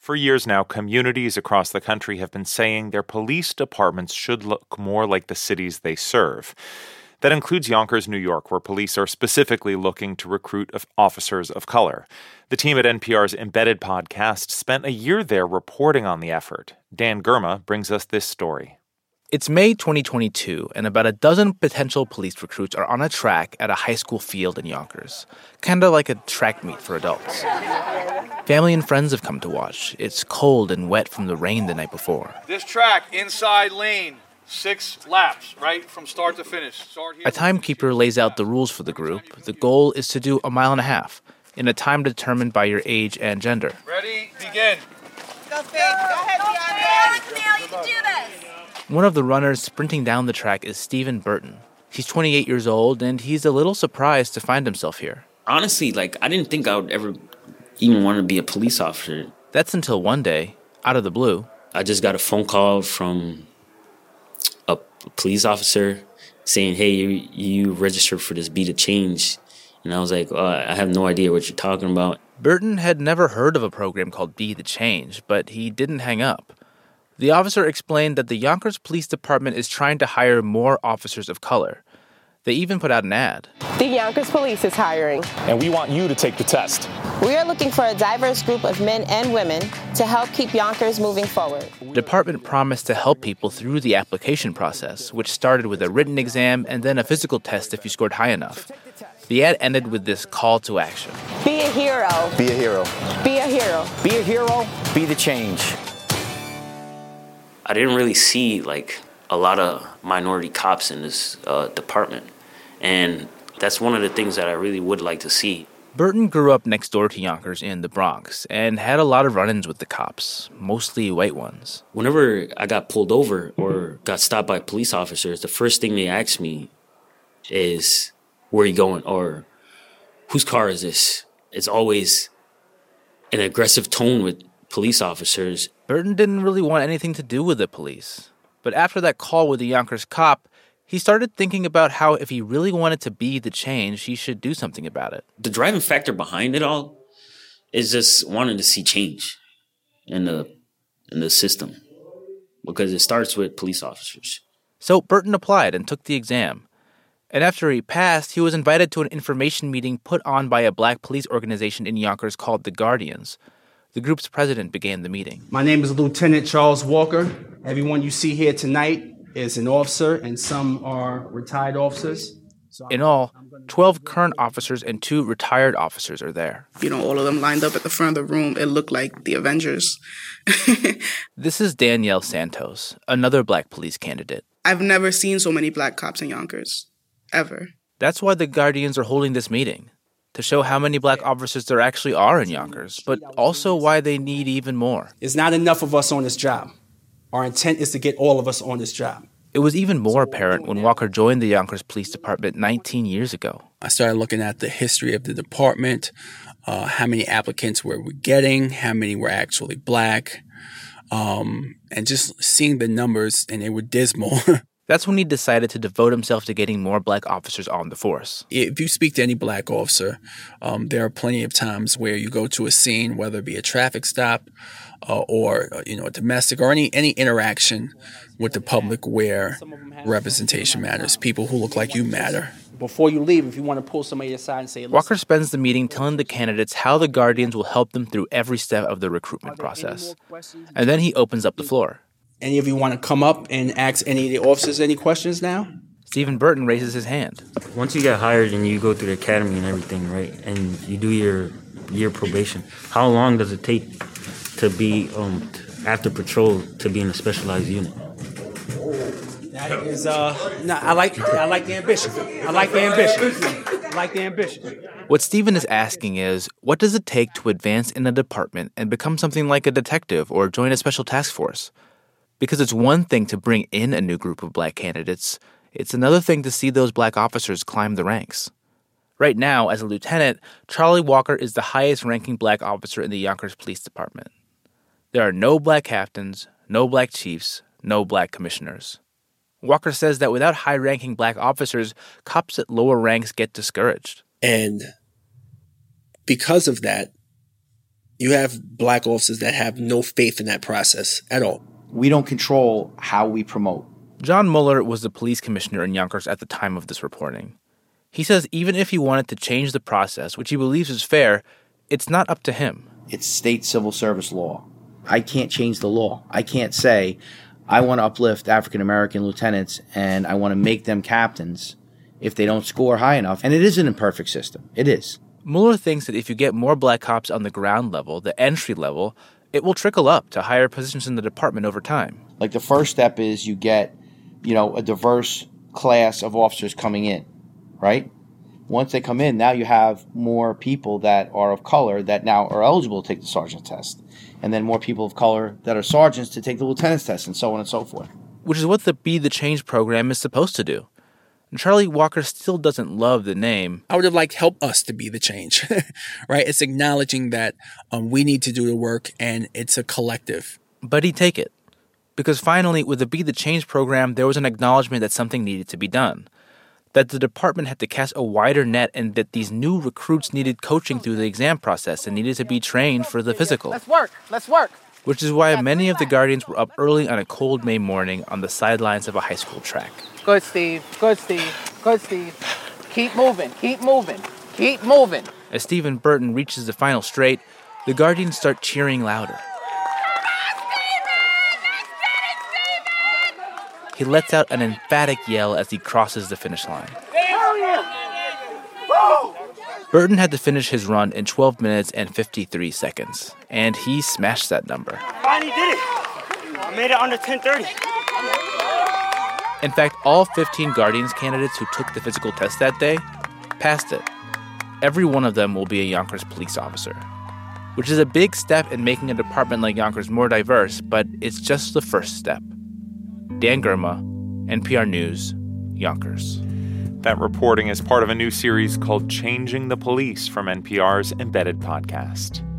For years now, communities across the country have been saying their police departments should look more like the cities they serve. That includes Yonkers, New York, where police are specifically looking to recruit officers of color. The team at NPR's Embedded podcast spent a year there reporting on the effort. Dan Girma brings us this story. It's May 2022, and about a dozen potential police recruits are on a track at a high school field in Yonkers, kind of like a track meet for adults. Family and friends have come to watch. It's cold and wet from the rain the night before. This track, inside lane, 6 laps, right, from start to finish. A timekeeper lays out the rules for the group. The goal is to do 1.5 miles in a time determined by your age and gender. Ready, begin. Go, Fig. Go ahead, DeAndre. You can do this. One of the runners sprinting down the track is Stephen Burton. He's 28 years old, and he's a little surprised to find himself here. Honestly, I didn't think I would ever even want to be a police officer. That's until one day, out of the blue, I just got a phone call from a police officer saying, hey, you registered for this Be the Change. And I was like, I have no idea what you're talking about. Burton had never heard of a program called Be the Change, but he didn't hang up. The officer explained that the Yonkers Police Department is trying to hire more officers of color. They even put out an ad. The Yonkers Police is hiring. And we want you to take the test. We are looking for a diverse group of men and women to help keep Yonkers moving forward. The department promised to help people through the application process, which started with a written exam and then a physical test if you scored high enough. The ad ended with this call to action. Be a hero. Be a hero. Be a hero. Be a hero. Be the change. I didn't really see, a lot of minority cops in this department. And that's one of the things that I really would like to see. Burton grew up next door to Yonkers in the Bronx and had a lot of run-ins with the cops, mostly white ones. Whenever I got pulled over or got stopped by police officers, the first thing they asked me is, where are you going? Or whose car is this? It's always an aggressive tone with police officers. Burton didn't really want anything to do with the police. But after that call with the Yonkers cop, he started thinking about how if he really wanted to be the change, he should do something about it. The driving factor behind it all is just wanting to see change in the system, because it starts with police officers. So Burton applied and took the exam. And after he passed, he was invited to an information meeting put on by a black police organization in Yonkers called the Guardians. The group's president began the meeting. My name is Lieutenant Charles Walker. Everyone you see here tonight is an officer, and some are retired officers. In all, 12 current officers and 2 retired officers are there. All of them lined up at the front of the room. It looked like the Avengers. This is Danielle Santos, another black police candidate. I've never seen so many black cops in Yonkers, ever. That's why the Guardians are holding this meeting, to show how many black officers there actually are in Yonkers, but also why they need even more. It's not enough of us on this job. Our intent is to get all of us on this job. It was even more apparent when Walker joined the Yonkers Police Department 19 years ago. I started looking at the history of the department, how many applicants were we getting, how many were actually black, and just seeing the numbers, and they were dismal. That's when he decided to devote himself to getting more black officers on the force. If you speak to any black officer, there are plenty of times where you go to a scene, whether it be a traffic stop or a domestic or any interaction with the public where representation matters. People who look like you matter. Before you leave, if you want to pull somebody aside and say, Walker spends the meeting telling the candidates how the Guardians will help them through every step of the recruitment process. And then he opens up the floor. Any of you want to come up and ask any of the officers any questions now? Stephen Burton raises his hand. Once you get hired and you go through the academy and everything, right, and you do your year probation, how long does it take to be, after patrol, to be in a specialized unit? That is, I like the ambition. I like the ambition. What Stephen is asking is, what does it take to advance in a department and become something like a detective or join a special task force? Because it's one thing to bring in a new group of black candidates. It's another thing to see those black officers climb the ranks. Right now, as a lieutenant, Charlie Walker is the highest-ranking black officer in the Yonkers Police Department. There are no black captains, no black chiefs, no black commissioners. Walker says that without high-ranking black officers, cops at lower ranks get discouraged. And because of that, You have black officers that have no faith in that process at all. We don't control how we promote. John Mueller was the police commissioner in Yonkers at the time of this reporting. He says even if he wanted to change the process, which he believes is fair, it's not up to him. It's state civil service law. I can't change the law. I can't say I want to uplift African-American lieutenants and I want to make them captains if they don't score high enough. And it is an imperfect system. It is. Mueller thinks that if you get more black cops on the ground level, the entry level, it will trickle up to higher positions in the department over time. Like the first step is you get, a diverse class of officers coming in, right? Once they come in, now you have more people that are of color that now are eligible to take the sergeant test. And then more people of color that are sergeants to take the lieutenant's test, and so on and so forth. Which is what the Be the Change program is supposed to do. And Charlie Walker still doesn't love the name. I would have liked help us to be the change, right? It's acknowledging that we need to do the work and it's a collective. But he'd take it. Because finally, with the Be the Change program, there was an acknowledgement that something needed to be done. That the department had to cast a wider net and that these new recruits needed coaching through the exam process and needed to be trained for the physical. Let's work. Which is why many of the Guardians were up early on a cold May morning on the sidelines of a high school track. Good, Steve. Keep moving. As Stephen Burton reaches the final straight, the Guardians start cheering louder. He lets out an emphatic yell as he crosses the finish line. Burton had to finish his run in 12 minutes and 53 seconds, and he smashed that number. Finally did it. I made it under 10:30. In fact, all 15 Guardians candidates who took the physical test that day passed it. Every one of them will be a Yonkers police officer, which is a big step in making a department like Yonkers more diverse, but it's just the first step. Dan Girma, NPR News, Yonkers. That reporting is part of a new series called Changing the Police from NPR's Embedded podcast.